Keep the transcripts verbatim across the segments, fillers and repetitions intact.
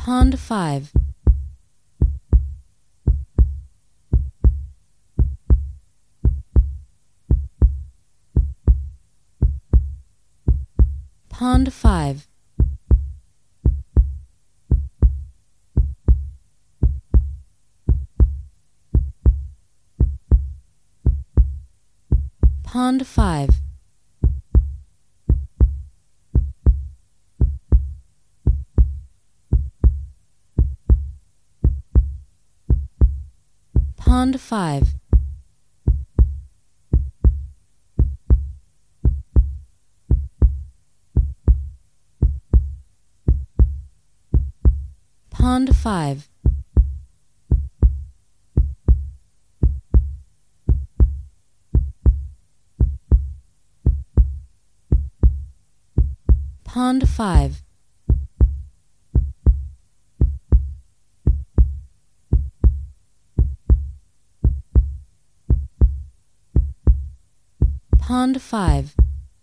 Pond five. Pond five. Pond five. Pond five. Pond five. Pond five. Pond five.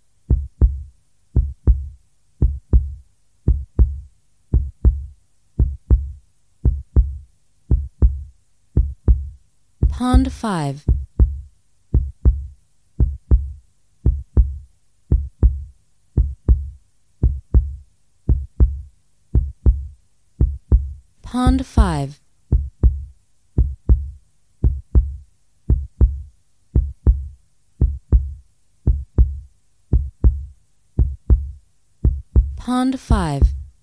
Pond five. Pond five. Pond five.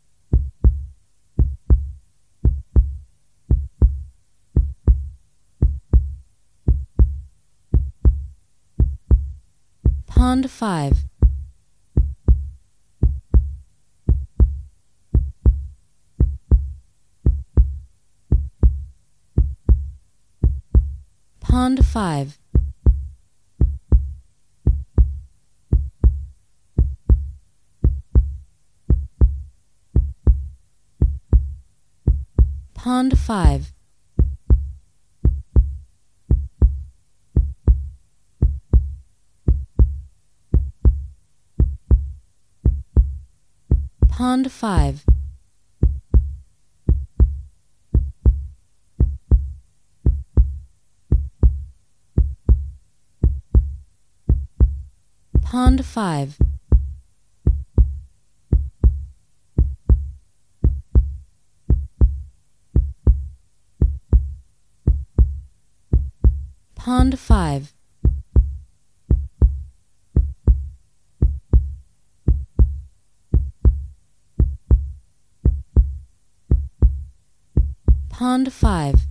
Pond five. Pond five. Pond five. Pond five. Pond five. Pond five. Pond five.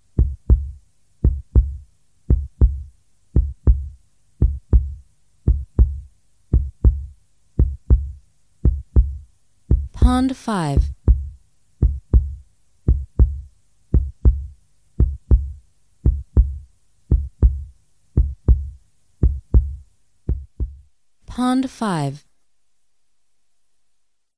Pond five. Pond five.